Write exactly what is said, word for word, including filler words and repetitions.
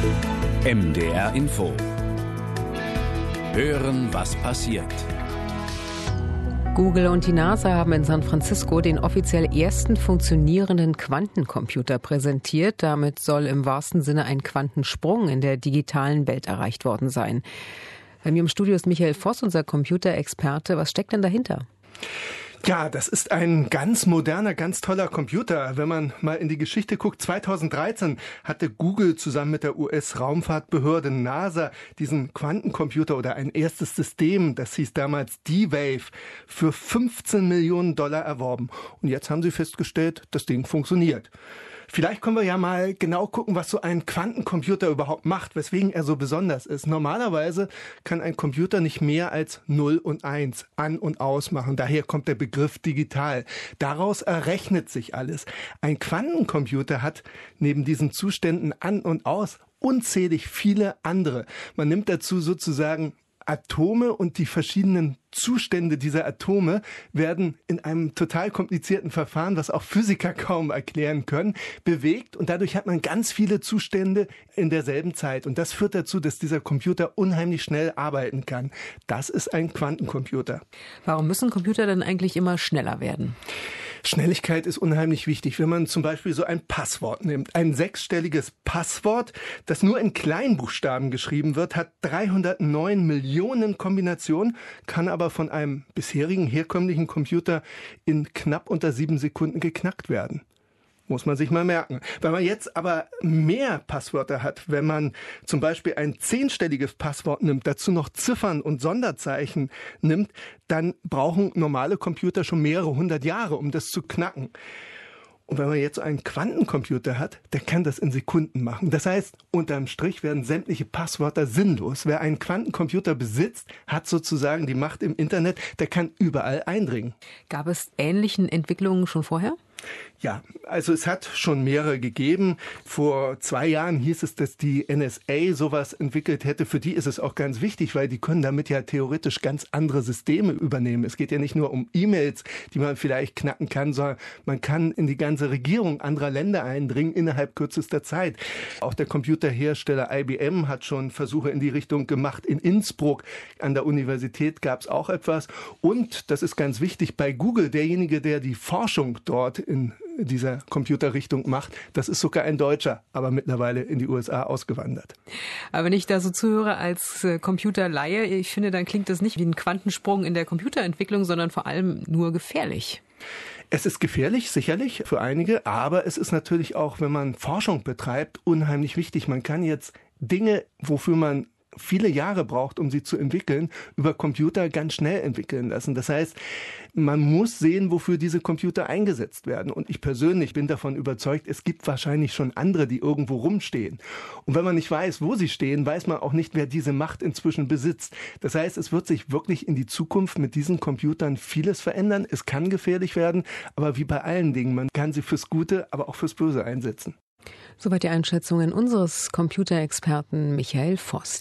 M D R Info. Hören, was passiert. Google und die NASA haben in San Francisco den offiziell ersten funktionierenden Quantencomputer präsentiert. Damit soll im wahrsten Sinne ein Quantensprung in der digitalen Welt erreicht worden sein. Bei mir im Studio ist Michael Voss, unser Computerexperte. Was steckt denn dahinter? Ja, das ist ein ganz moderner, ganz toller Computer. Wenn man mal in die Geschichte guckt, zweitausenddreizehn hatte Google zusammen mit der U S-Raumfahrtbehörde NASA diesen Quantencomputer oder ein erstes System, das hieß damals D-Wave, für fünfzehn Millionen Dollar erworben. Und jetzt haben sie festgestellt, das Ding funktioniert. Vielleicht können wir ja mal genau gucken, was so ein Quantencomputer überhaupt macht, weswegen er so besonders ist. Normalerweise kann ein Computer nicht mehr als null und eins an- und ausmachen. Daher kommt der Begriff digital. Daraus errechnet sich alles. Ein Quantencomputer hat neben diesen Zuständen an und aus unzählig viele andere. Man nimmt dazu sozusagen Atome und die verschiedenen Zustände dieser Atome werden in einem total komplizierten Verfahren, was auch Physiker kaum erklären können, bewegt und dadurch hat man ganz viele Zustände in derselben Zeit. Und das führt dazu, dass dieser Computer unheimlich schnell arbeiten kann. Das ist ein Quantencomputer. Warum müssen Computer denn eigentlich immer schneller werden? Schnelligkeit ist unheimlich wichtig. Wenn man zum Beispiel so ein Passwort nimmt, ein sechsstelliges Passwort, das nur in Kleinbuchstaben geschrieben wird, hat dreihundertneun Millionen Kombinationen, kann aber von einem bisherigen herkömmlichen Computer in knapp unter sieben Sekunden geknackt werden. Muss man sich mal merken. Wenn man jetzt aber mehr Passwörter hat, wenn man zum Beispiel ein zehnstelliges Passwort nimmt, dazu noch Ziffern und Sonderzeichen nimmt, dann brauchen normale Computer schon mehrere hundert Jahre, um das zu knacken. Und wenn man jetzt so einen Quantencomputer hat, der kann das in Sekunden machen. Das heißt, unterm Strich werden sämtliche Passwörter sinnlos. Wer einen Quantencomputer besitzt, hat sozusagen die Macht im Internet, der kann überall eindringen. Gab es ähnlichen Entwicklungen schon vorher? Ja, also es hat schon mehrere gegeben. Vor zwei Jahren hieß es, dass die N S A sowas entwickelt hätte. Für die ist es auch ganz wichtig, weil die können damit ja theoretisch ganz andere Systeme übernehmen. Es geht ja nicht nur um E-Mails, die man vielleicht knacken kann, sondern man kann in die ganze Regierung anderer Länder eindringen innerhalb kürzester Zeit. Auch der Computerhersteller I B M hat schon Versuche in die Richtung gemacht. In Innsbruck an der Universität gab es auch etwas. Und, das ist ganz wichtig, bei Google, derjenige, der die Forschung dort in dieser Computerrichtung macht, das ist sogar ein Deutscher, aber mittlerweile in die U S A ausgewandert. Aber wenn ich da so zuhöre als Computerlaie, ich finde, dann klingt das nicht wie ein Quantensprung in der Computerentwicklung, sondern vor allem nur gefährlich. Es ist gefährlich, sicherlich, für einige, aber es ist natürlich auch, wenn man Forschung betreibt, unheimlich wichtig. Man kann jetzt Dinge, wofür man viele Jahre braucht, um sie zu entwickeln, über Computer ganz schnell entwickeln lassen. Das heißt, man muss sehen, wofür diese Computer eingesetzt werden. Und ich persönlich bin davon überzeugt, es gibt wahrscheinlich schon andere, die irgendwo rumstehen. Und wenn man nicht weiß, wo sie stehen, weiß man auch nicht, wer diese Macht inzwischen besitzt. Das heißt, es wird sich wirklich in die Zukunft mit diesen Computern vieles verändern. Es kann gefährlich werden, aber wie bei allen Dingen, man kann sie fürs Gute, aber auch fürs Böse einsetzen. Soweit die Einschätzungen unseres Computerexperten Michael Voss.